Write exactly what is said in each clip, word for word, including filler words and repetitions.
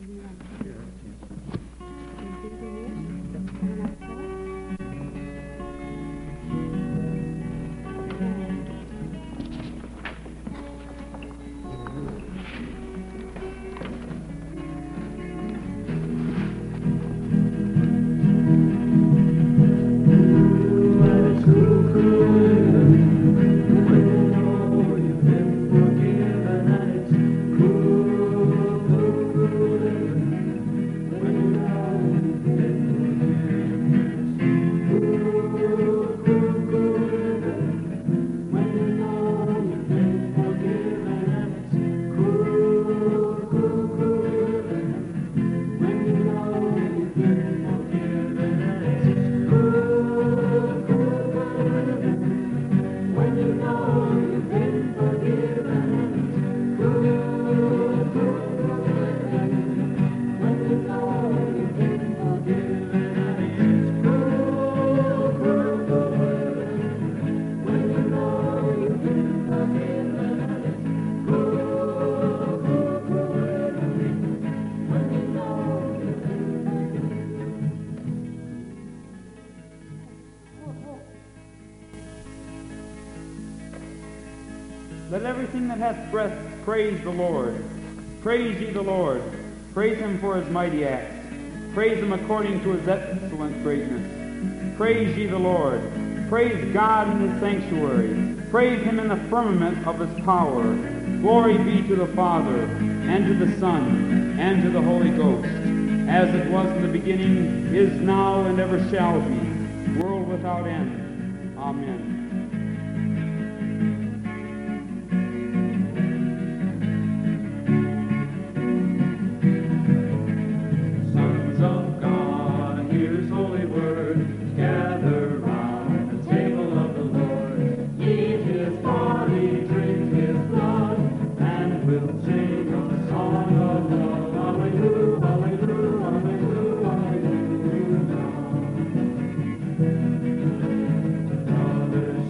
Let everything that hath breath praise the Lord. Praise ye the Lord. Praise him for his mighty acts. Praise him according to his excellent greatness. Praise ye the Lord. Praise God in his sanctuary. Praise him in the firmament of his power. Glory be to the Father, and to the Son, and to the Holy Ghost, as it was in the beginning, is now, and ever shall be, world without end. Amen. Hallelujah.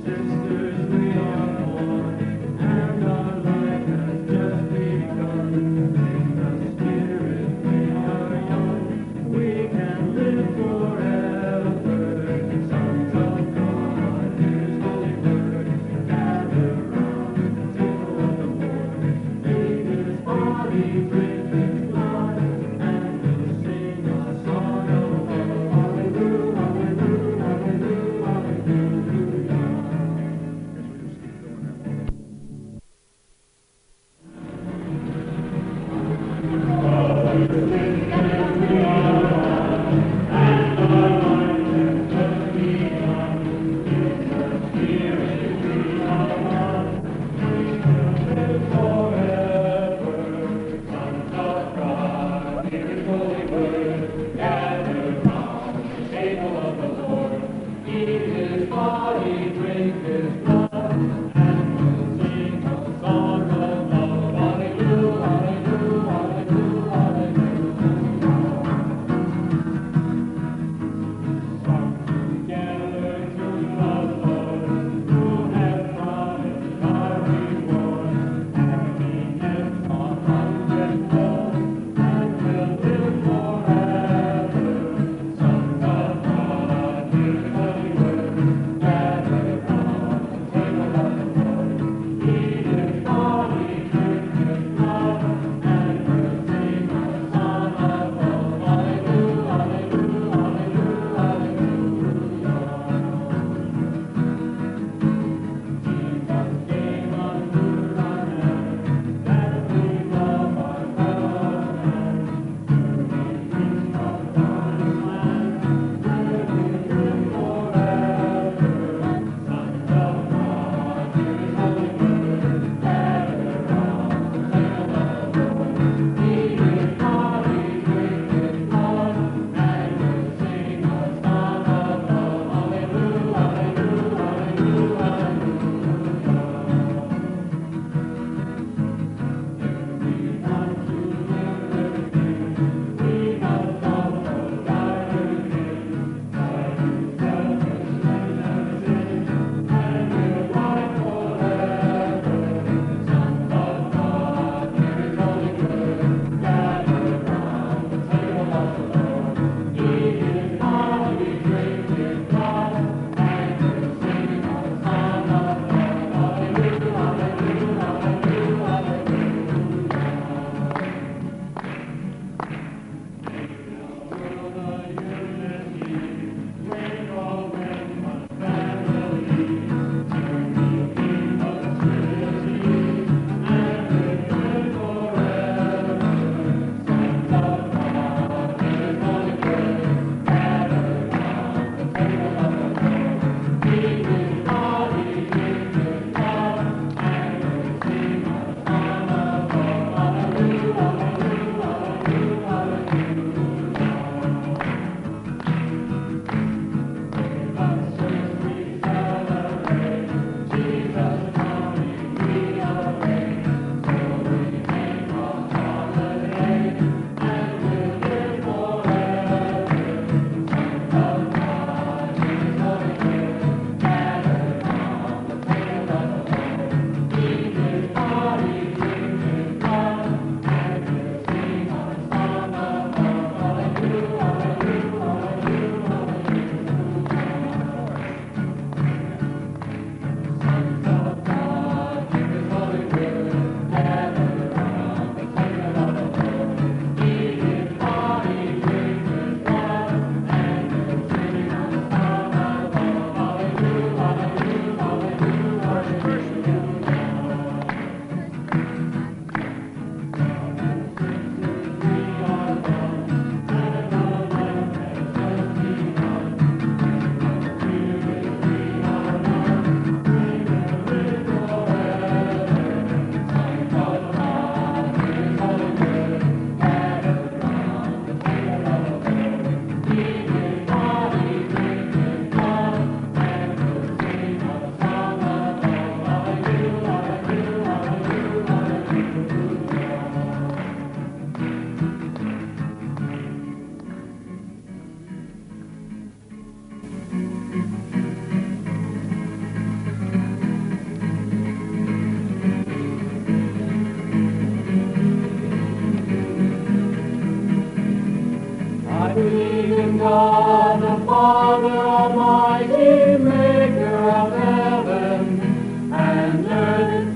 Almighty Maker of heaven and earth.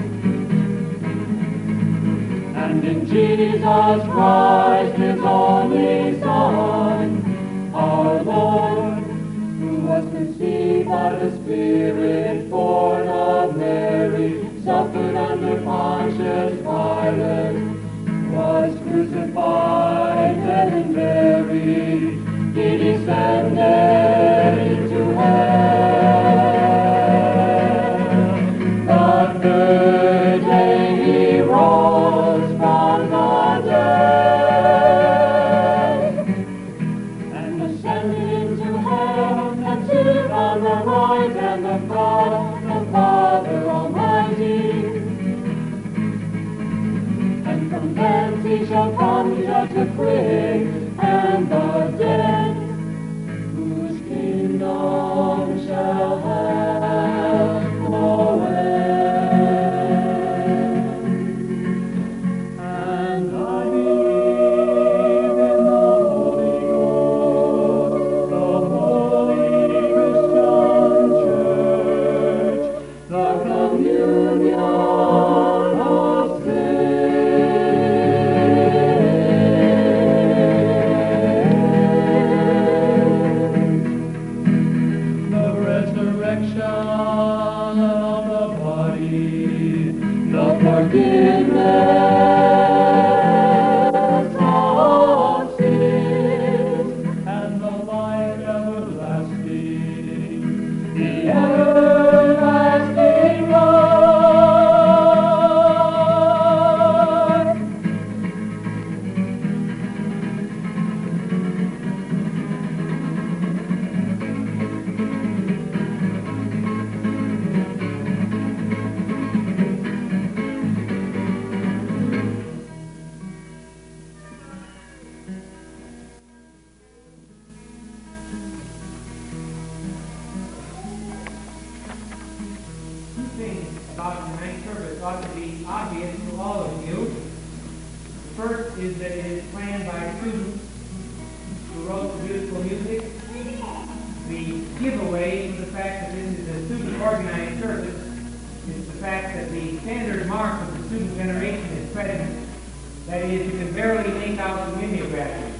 And in Jesus Christ, His only Son, our Lord, who was conceived by the Spirit, born of Mary, suffered under Pontius Pilate, was crucified, dead and buried. He descended into hell. The third day He rose from the dead and ascended into heaven and sitteth on the right hand of God, the Father Almighty. And from thence He shall come to judge the quick and the dead, whose kingdom shall have no end. And I believe in the Holy Ghost, the holy Christian Church, the communion of saints, the resurrection of the body, the forgiveness of sins, and the life everlasting, the everlasting life. Two things about tonight's service ought to be obvious to all of you. The first is that it is planned by students who wrote the beautiful music. The giveaway to the fact that this is a student-organized service is the fact that the standard mark of the student generation is present. That is, you can barely make out the mimeography.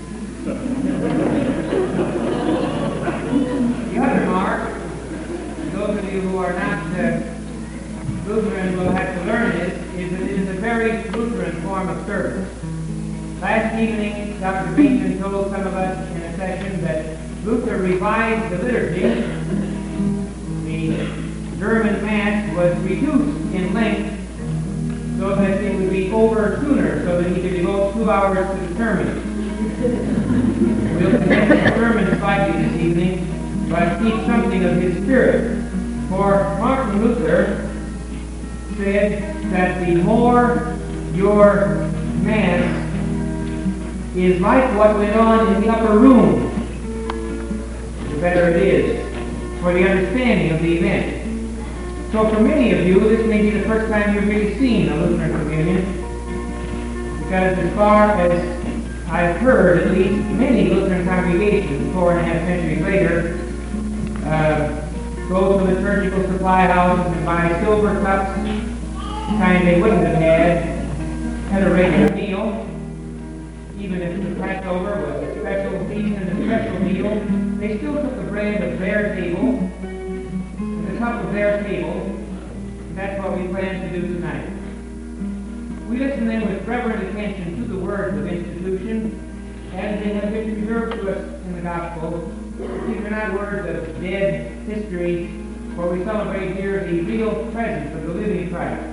The other mark, those of you who are not uh, Lutheran will have to learn this, is that it is a very Lutheran form of service. Last evening, Doctor Beeman told some of us in a session that Luther revised the liturgy. The German Mass was reduced in length so that it would be over sooner, so that he could devote two hours to the sermon. We'll present the sermon slightly this evening, but keep something of his spirit. For Martin Luther said that the more your Mass is like what went on in the upper room, the better it is for the understanding of the event. So for many of you, this may be the first time you've really seen a Lutheran communion, because as far as I've heard, at least, many Lutheran congregations, four and a half centuries later, uh, go to liturgical supply houses and buy silver cups, kind they wouldn't have had at a regular meal. Even if the Passover was a special feast and a special meal, they still took the bread of their table and the cup of their table. And that's what we plan to do tonight. We listen then with reverent attention to the words of institution as they have been preserved to us in the Gospel. These are not words of dead history, for we celebrate here the real presence of the living Christ.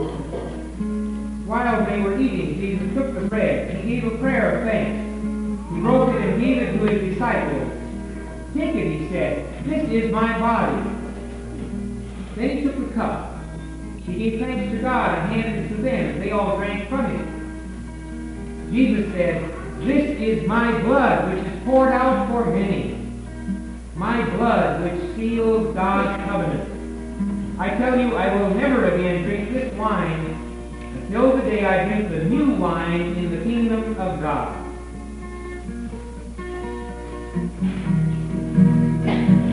While they were eating, Jesus took the bread and gave a prayer of thanks. He broke it and gave it to his disciples. Take it, he said. This is my body. Then he took the cup. He gave thanks to God and handed it to them, and they all drank from it. Jesus said, "This is my blood, which is poured out for many. My blood, which seals God's covenant. I tell you, I will never again drink this wine until the day I drink the new wine in the kingdom of God."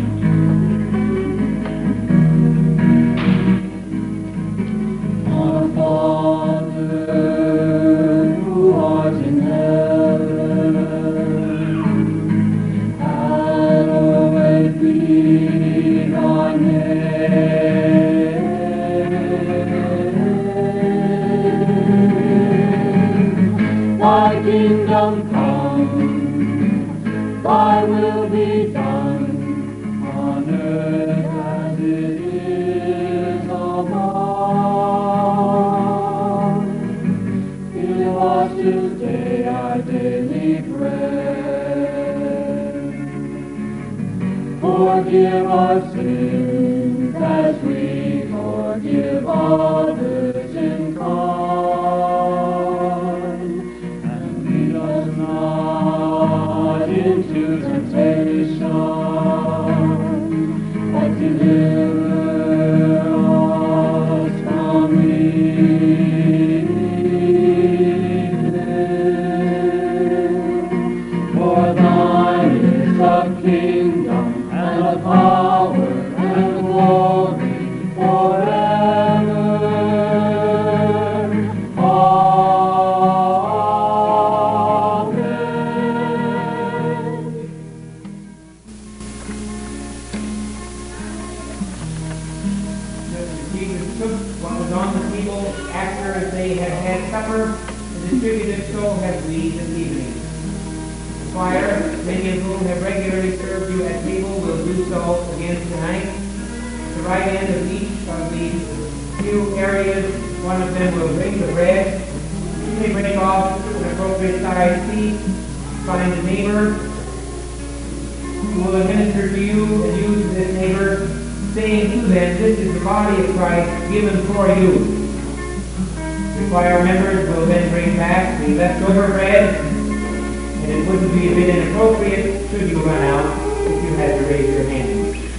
Forgive our sins as we forgive others in kind. And lead us not into temptation, but deliver us from evil. For thine is the kingdom, and the power, and the glory, forever. Amen. Jesus took what was on the table after they had had supper and distributed, so have we this evening. The choir, many of whom have regularly served you at table, will do so again tonight. At the right end of each of these few areas, one of them will bring the bread. You may break off an appropriate sized piece, find a neighbor who will administer to you and you to this neighbor, saying to them, this is the body of Christ given for you. The choir members will then bring back the leftover bread, and it wouldn't be a bit inappropriate should you run out if you had to raise your hand.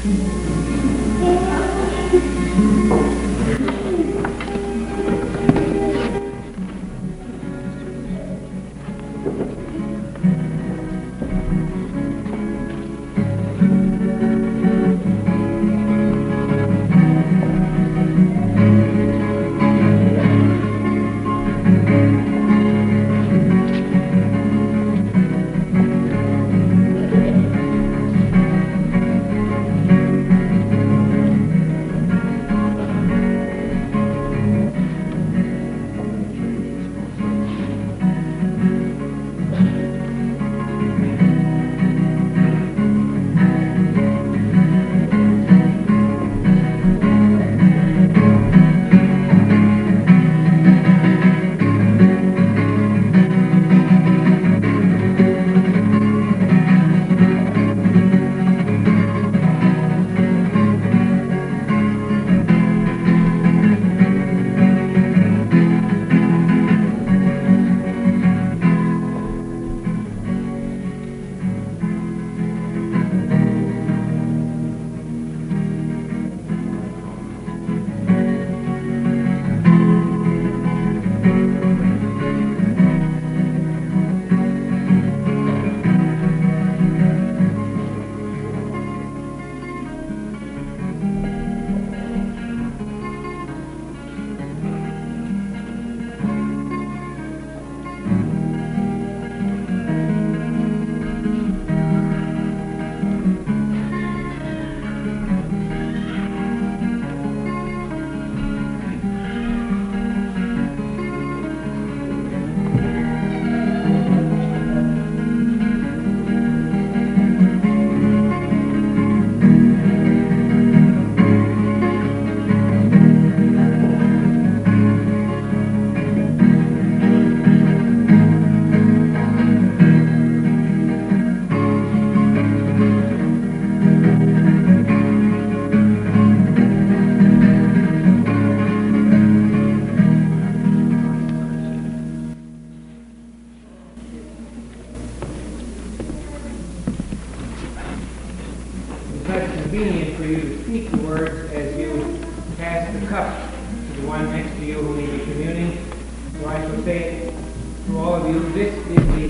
Convenient for you to speak the words as you pass the cup to the one next to you who may be communing. So I shall say to all of you, this is the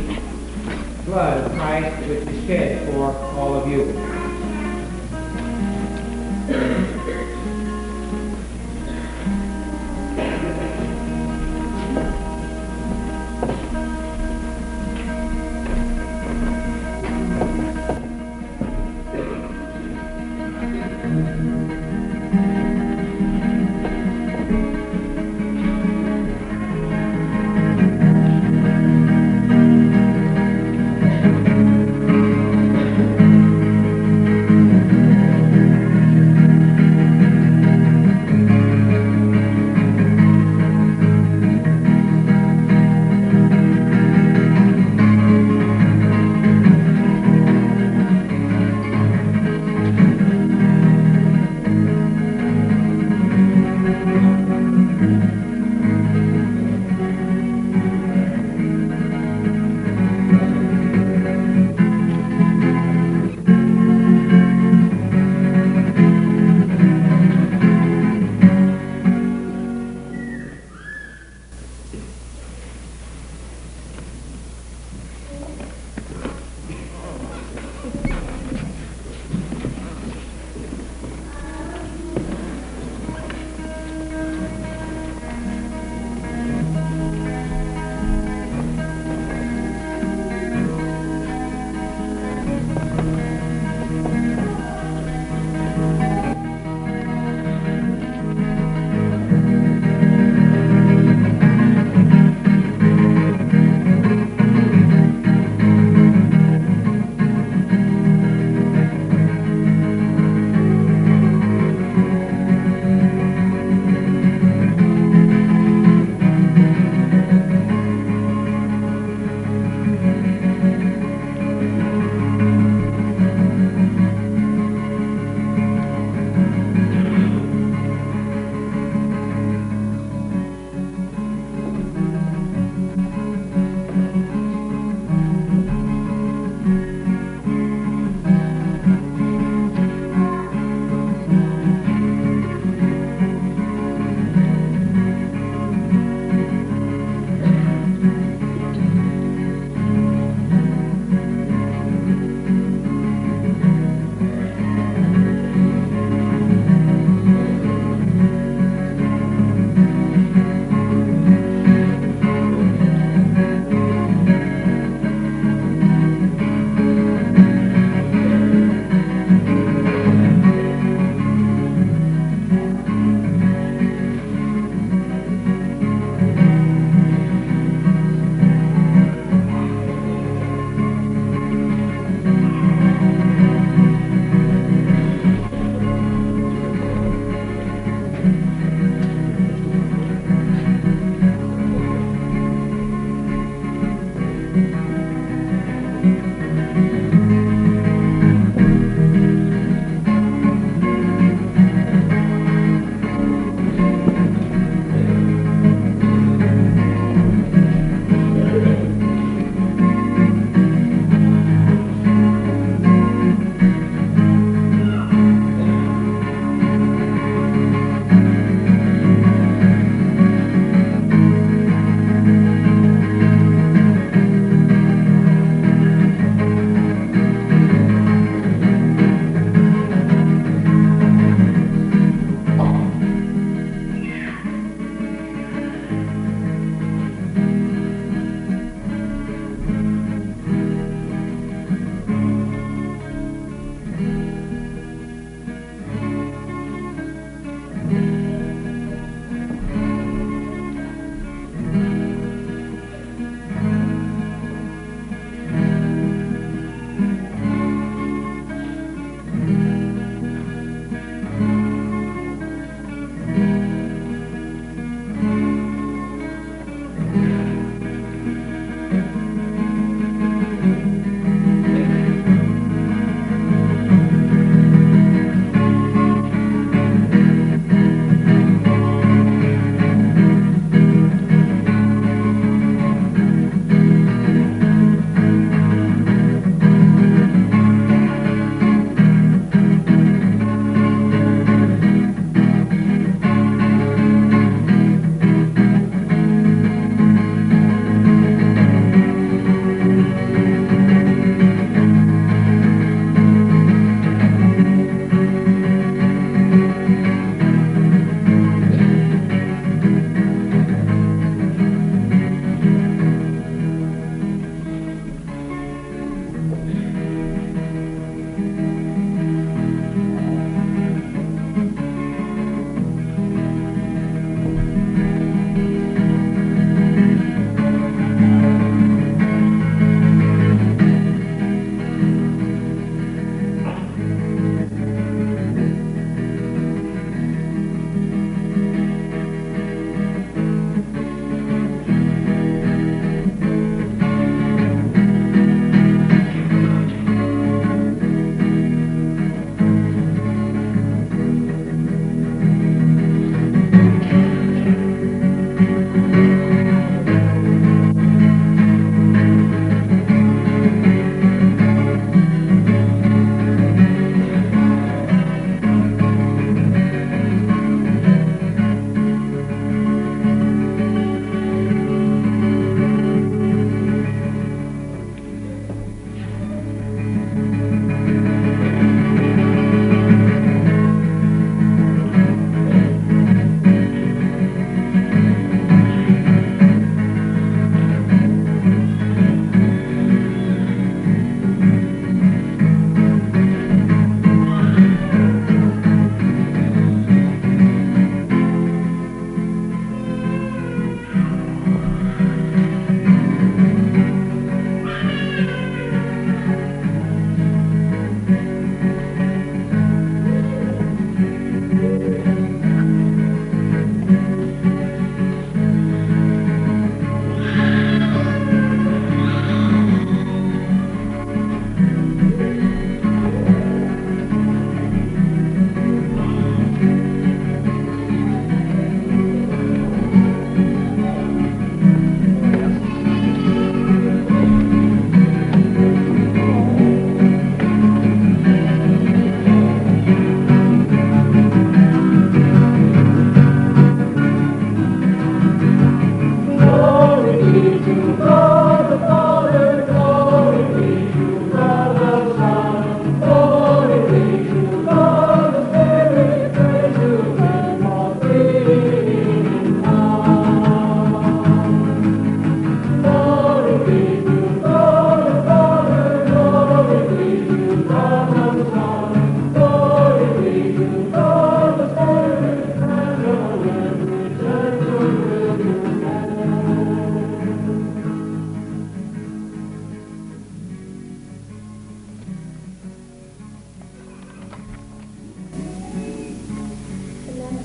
blood of Christ which is shed for all of you.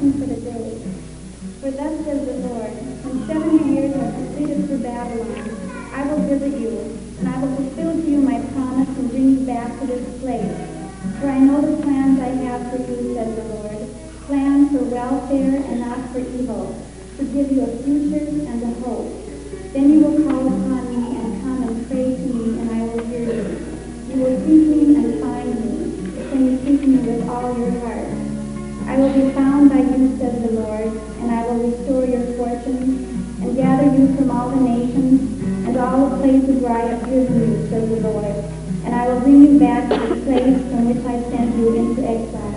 instruction for the day. For thus says the Lord, when seventy years are completed for Babylon, I will visit you, and I will fulfill to you my promise and bring you back to this place. For I know the plans I have for you, says the Lord, plans for welfare and not for evil, to give you a future and a hope. Then you will call upon me and come and pray to me, and I will hear you. You will seek me and find me, when you seek me with all your heart. I will be found by you, says the Lord, and I will restore your fortunes, and gather you from all the nations, and all the places where I have driven you, says the Lord, and I will bring you back to the place from which I sent you into exile.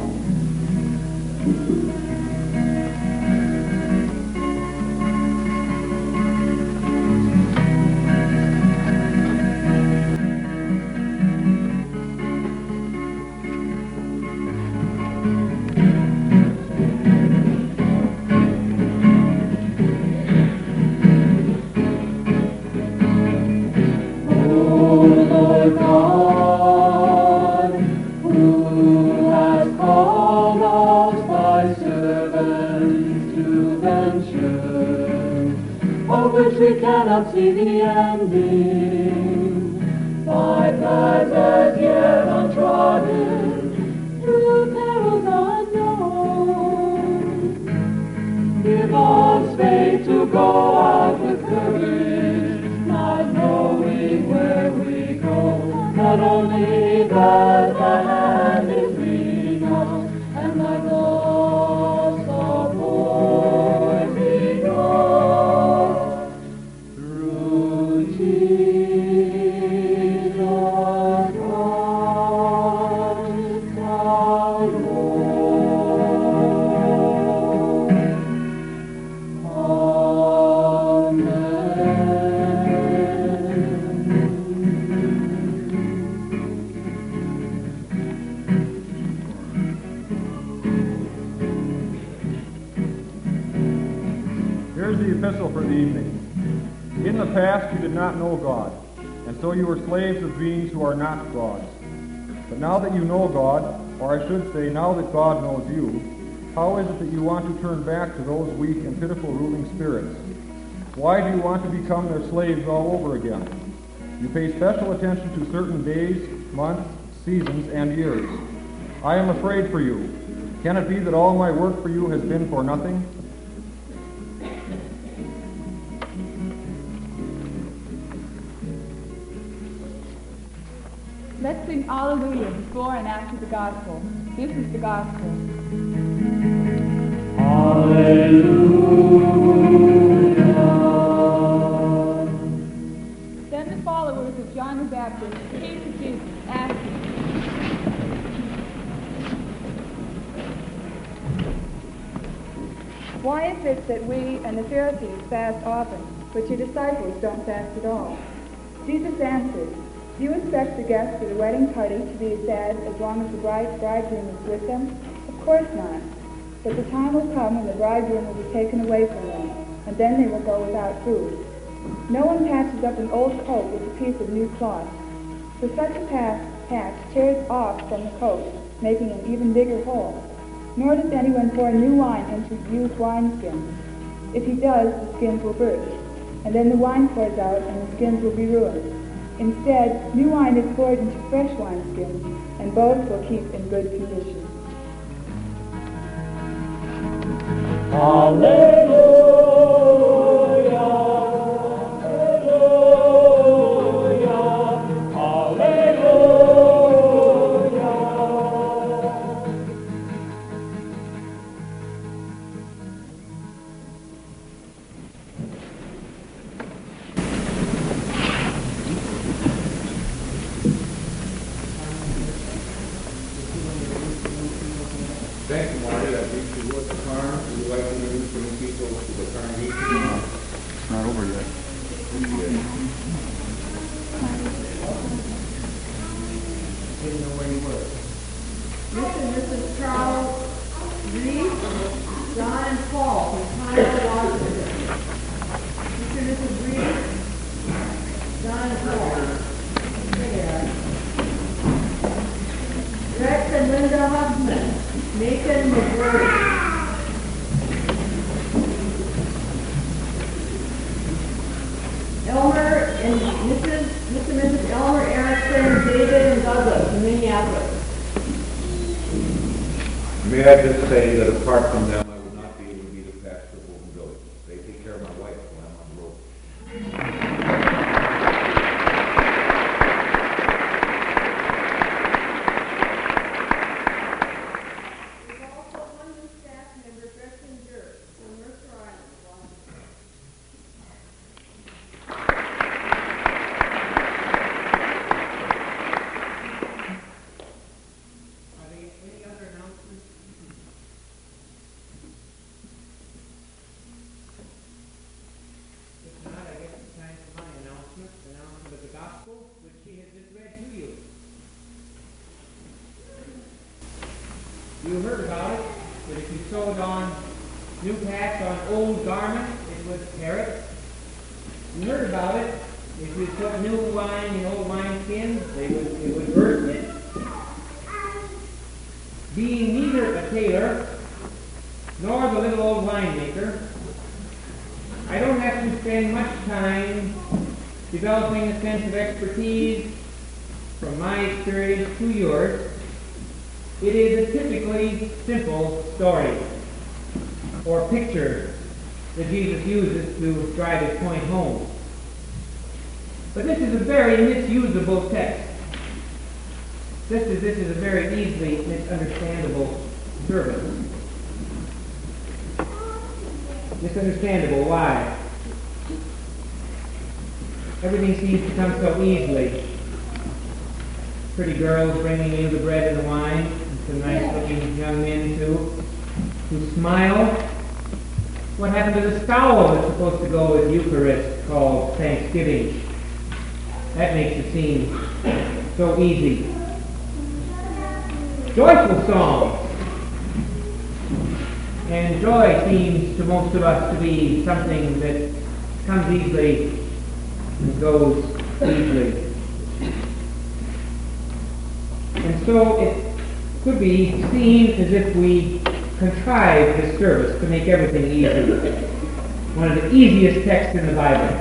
We cannot see the ending, by paths as yet untrodden, through perils unknown. Give us faith to go out with courage, not knowing where we go, not only that the hand is leading us, and like us our voice we know. For the evening. In the past you did not know God, and so you were slaves of beings who are not gods. But now that you know God, or I should say, now that God knows you, how is it that you want to turn back to those weak and pitiful ruling spirits? Why do you want to become their slaves all over again? You pay special attention to certain days, months, seasons, and years. I am afraid for you. Can it be that all my work for you has been for nothing? Let's sing Alleluia before and after the gospel. This is the gospel. Alleluia. Then the followers of John the Baptist came to Jesus, asking, "Why is it that we and the Pharisees fast often, but your disciples don't fast at all?" Jesus answered, "Do you expect the guests for the wedding party to be sad as long as the bride, bridegroom is with them? Of course not. But the time will come when the bridegroom will be taken away from them, and then they will go without food. No one patches up an old coat with a piece of new cloth. For such a patch, patch tears off from the coat, making an even bigger hole. Nor does anyone pour new wine into used wineskins. If he does, the skins will burst, and then the wine pours out, and the skins will be ruined. Instead, new wine is poured into fresh wineskins, and both will keep in good condition." Alleluia, Alleluia, Alleluia. Thank you, Marty. I think you were at the farm. Would you like to introduce the new people to the congregation? It's not over yet. Didn't know where you were. Mister and Missus Charles Reed, John and Paul from Pine, Washington. Mister and Missus Reed, John and Paul. There. Rex and Linda Huffman, Nathan McGurry. May I just say that apart from them, I would not be able to be the pastor of Holden Village. They take care of my wife when I'm on the road. We've also one new staff member, Gretchen Dirk, from Mercer Island, Washington. Are there any other announcements? If not, I guess it's time for my announcement, the announcement of the gospel, which she has just read to you. You heard about it, that if you sewed on new patch on old garment, it would tear it. You heard about it, if you put new wine in old wineskins, they would, it would burst it. Being neither a tailor nor the little old winemaker, I don't have to spend much time developing a sense of expertise from my experience to yours. It is a typically simple story or picture that Jesus uses to drive his point home. But this is a very misusable text. This is, this is a very easily misunderstandable service. Misunderstandable, why? Everything seems to come so easily. Pretty girls bringing you the bread and the wine, and some nice-looking young men, too, who smile. What happened to the scowl that's supposed to go with Eucharist called Thanksgiving? That makes it seem so easy. Joyful songs. And joy seems to most of us to be something that comes easily and goes easily. And so it could be seen as if we contrived this service to make everything easy. One of the easiest texts in the Bible.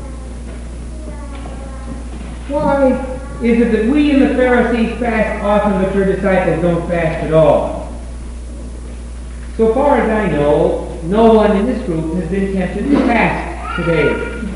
Why is it that we and the Pharisees fast often, but your disciples don't fast at all? So far as I know, no one in this group has been tempted to fast today.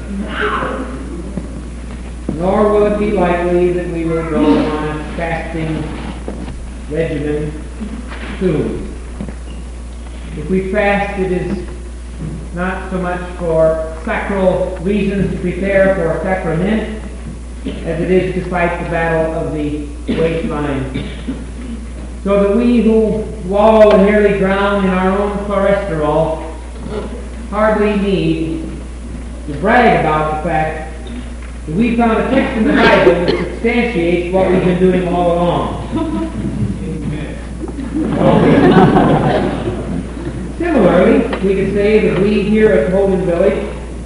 Nor will it be likely that we will go on a fasting regimen soon. If we fast, it is not so much for sacral reasons to prepare for a sacrament as it is to fight the battle of the waistline. So that we who wallow and nearly drown in our own cholesterol hardly need to brag about the fact that we found a text in the Bible that substantiates what we've been doing all along. Similarly, we could say that we here at Holden Village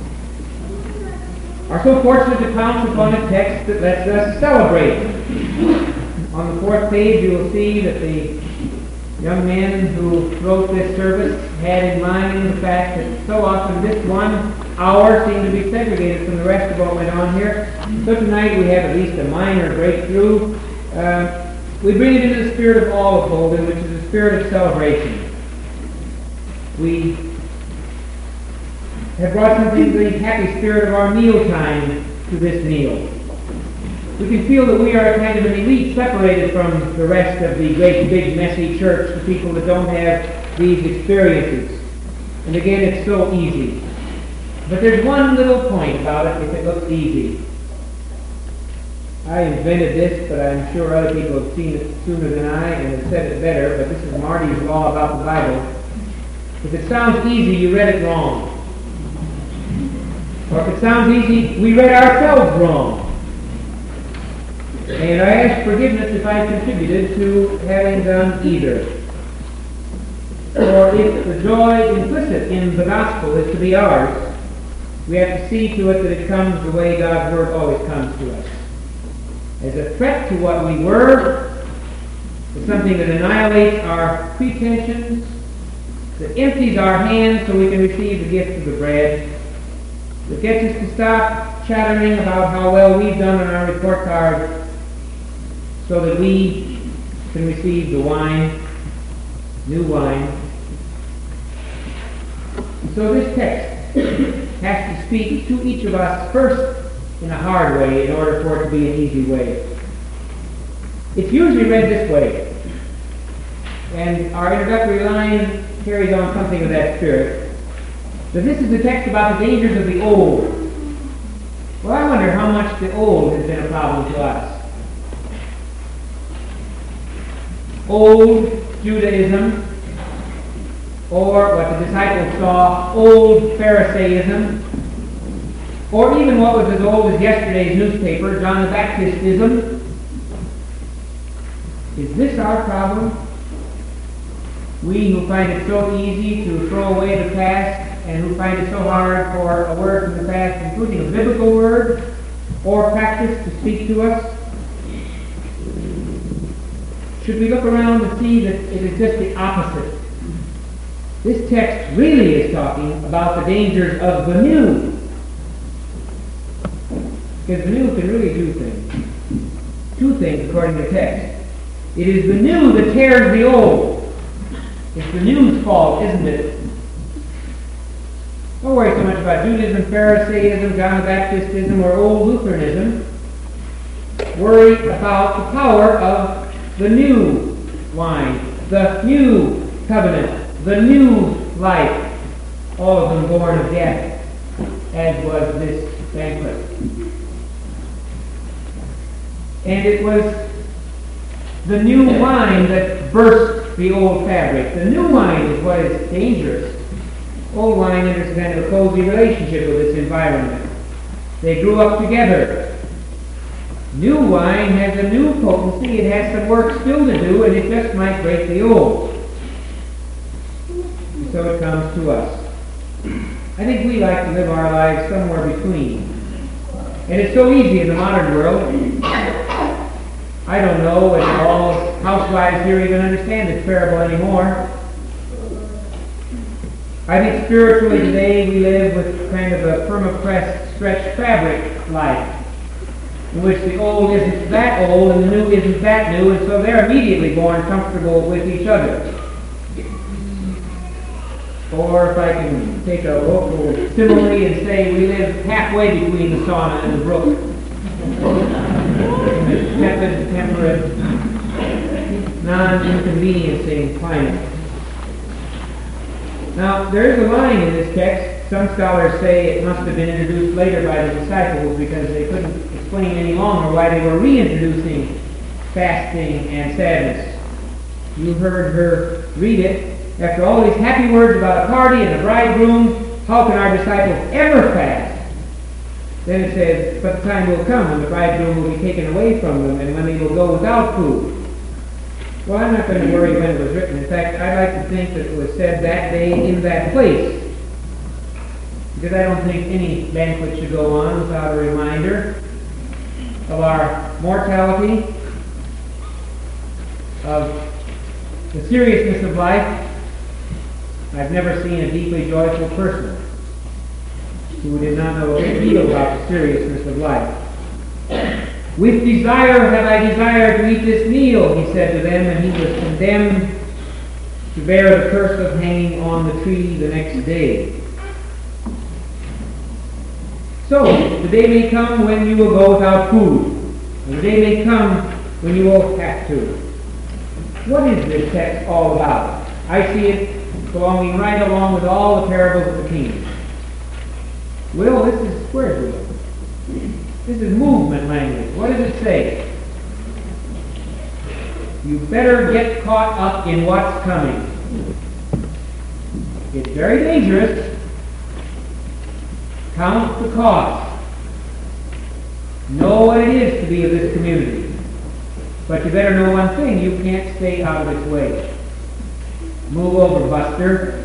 are so fortunate to pounce upon a text that lets us celebrate. On the fourth page, you will see that the young men who wrote this service had in mind the fact that so often this one hour seemed to be segregated from the rest of what went on here. So tonight we have at least a minor breakthrough. Uh, we bring it into the spirit of all of Holden, which is the spirit of celebration. We have brought something to the happy spirit of our mealtime to this meal. We can feel that we are a kind of an elite separated from the rest of the great, big, messy church, the people that don't have these experiences. And again, it's so easy. But there's one little point about it, if it looks easy. I invented this, but I'm sure other people have seen it sooner than I and have said it better, but this is Marty's law about the Bible. If it sounds easy, you read it wrong. Or if it sounds easy, we read ourselves wrong. And I ask forgiveness if I contributed to having done either. Or if the joy implicit in the gospel is to be ours, we have to see to it that it comes the way God's Word always comes to us. As a threat to what we were, as something that annihilates our pretensions, that empties our hands so we can receive the gift of the bread, that gets us to stop chattering about how well we've done on our report card so that we can receive the wine, new wine. So this text has to speak to each of us first in a hard way in order for it to be an easy way. It's usually read this way, and our introductory line carries on something of that spirit. But this is the text about the dangers of the old. Well, I wonder how much the old has been a problem to us. Old Judaism, or what the disciples saw, old Pharisaism, or even what was as old as yesterday's newspaper, John the Baptistism. Is this our problem? We who find it so easy to throw away the past and who find it so hard for a word from the past, including a biblical word or practice, to speak to us? Should we look around and see that it is just the opposite? This text really is talking about the dangers of the new. Because the new can really do things. Two things according to the text. It is the new that tears the old. It's the new's fault, isn't it? Don't worry so much about Judaism, Pharisaism, John the Baptistism, or old Lutheranism. Worry about the power of the new wine, the new covenant, the new life, all of them born of death, as was this banquet. And it was the new wine that burst the old fabric. The new wine is what is dangerous. Old wine enters kind of a cozy relationship with its environment. They grew up together. New wine has a new potency. It has some work still to do, and it just might break the old. So it comes to us. I think we like to live our lives somewhere between. And it's so easy in the modern world. I don't know if all housewives here even understand this parable anymore. I think spiritually today we live with kind of a perma-pressed, stretched fabric life, in which the old isn't that old and the new isn't that new, and so they're immediately born comfortable with each other. Or if I can take a local simile and say we live halfway between the sauna and the brook. In a tepid, temperate, non-inconveniencing climate. Now, there is a line in this text. Some scholars say it must have been introduced later by the disciples because they couldn't explain any longer why they were reintroducing fasting and sadness. You heard her read it. After all these happy words about a party and a bridegroom, how can our disciples ever fast? Then it says, but the time will come when the bridegroom will be taken away from them and when they will go without food. Well, I'm not going to worry when it was written. In fact, I'd like to think that it was said that day in that place. Because I don't think any banquet should go on without a reminder of our mortality, of the seriousness of life. I've never seen a deeply joyful person who did not know a great deal about the seriousness of life. With desire have I desired to eat this meal, he said to them, and he was condemned to bear the curse of hanging on the tree the next day. So, the day may come when you will go without food, and the day may come when you will have to. What is this text all about? I see it belonging right along with all the parables of the kingdom. Well, this is square to it. This is movement language. What does it say? You better get caught up in what's coming. It's very dangerous. Count the cost. Know what it is to be of this community. But you better know one thing. You can't stay out of its way. Move over, Buster.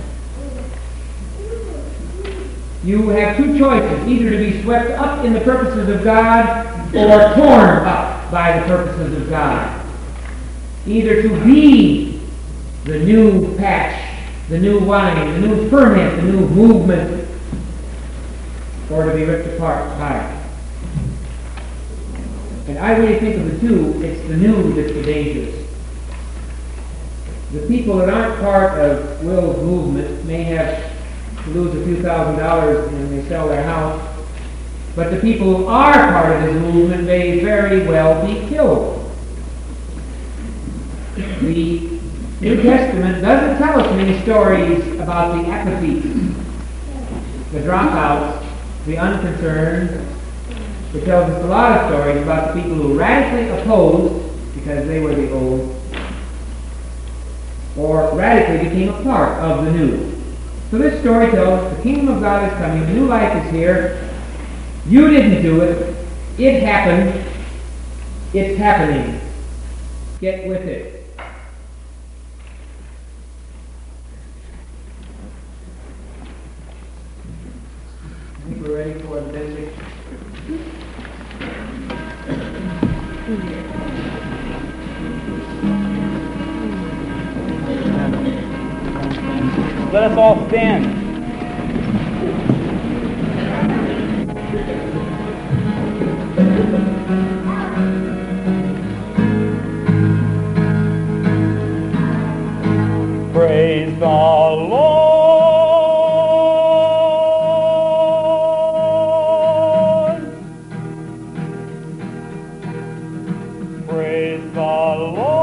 You have two choices, either to be swept up in the purposes of God or torn up by the purposes of God. Either to be the new patch, the new wine, the new ferment, the new movement, or to be ripped apart by it. And I really think of the two, it's the new that's the dangerous. The people that aren't part of Will's movement may have to lose a few thousand dollars when they sell their house, but the people who are part of his movement may very well be killed. The New Testament doesn't tell us many stories about the apathy, the dropouts, the unconcerned. It tells us a lot of stories about the people who radically opposed because they were the old, or radically became a part of the new. So this story tells us the kingdom of God is coming, the new life is here. You didn't do it. It happened. It's happening. Get with it. I think we're ready for the benediction. Let us all stand. Praise the Lord. Praise the Lord.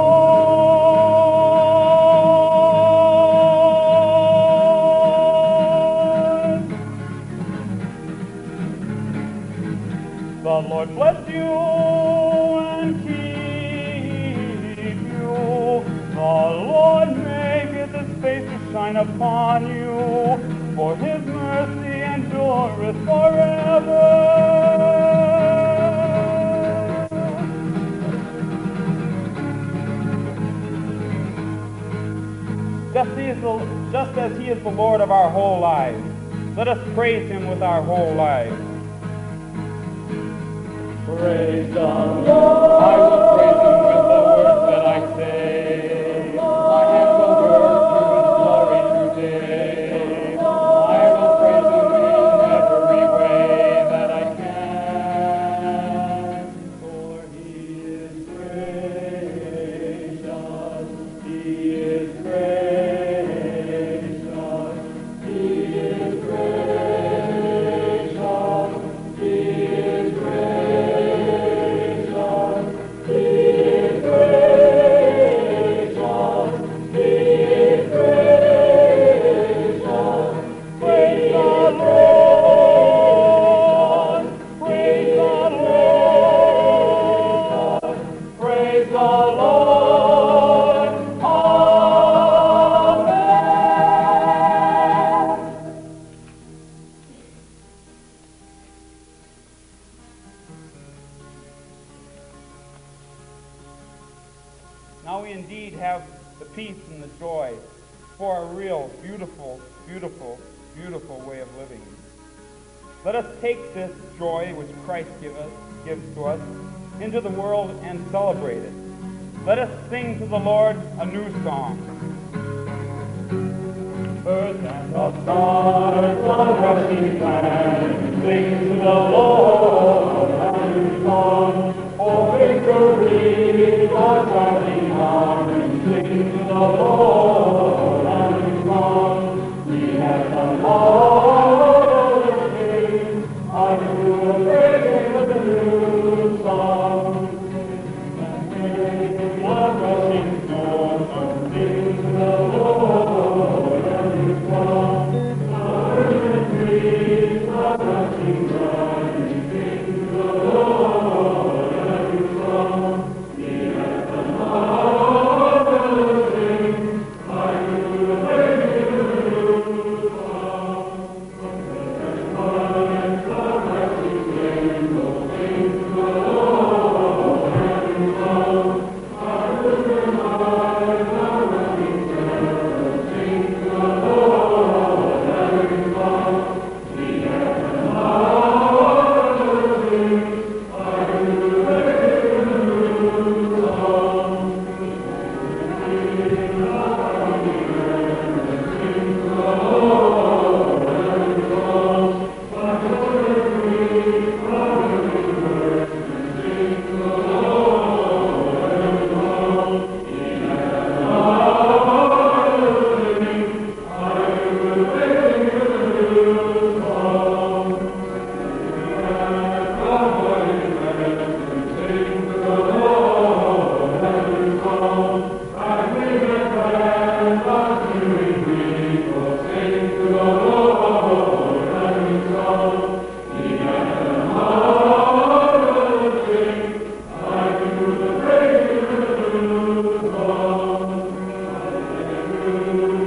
The Lord bless you and keep you. The Lord make his face to shine upon you, for his mercy endureth forever. Just, he is the, just as he is the Lord of our whole lives, let us praise him with our whole lives. Praise the Lord. I will praise him with the words that I say. My hands will work to his glory today. I will praise him in every way that I can. For he is gracious. He is gracious. He is gracious. He is gracious. Now we indeed have the peace and the joy for a real, beautiful, beautiful, beautiful way of living. Let us take this joy which Christ give us, gives to us into the world and celebrate it. Let us sing to the Lord a new song. Earth and the stars, the rushing land, sing to the Lord a new song. Oh, victory, the traveling army, sing to the Lord a new song. We have the Lord of the King, I will praise with a new song. And with the rushing storm, sing to the Lord a new song. Earth and trees, the rushing army, sing to the Lord a new song. We have the Lord of the King, Amen.